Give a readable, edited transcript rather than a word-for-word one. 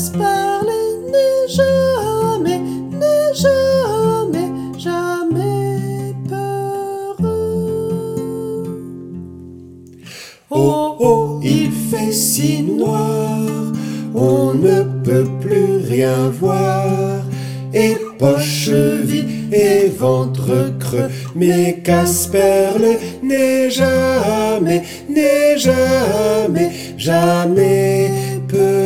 Casperle n'est jamais, n'est jamais, jamais peureux. Oh, oh, il fait si noir, on ne peut plus rien voir, et poche vide et ventre creux, mais Casperle n'est jamais, n'est jamais, jamais peureux.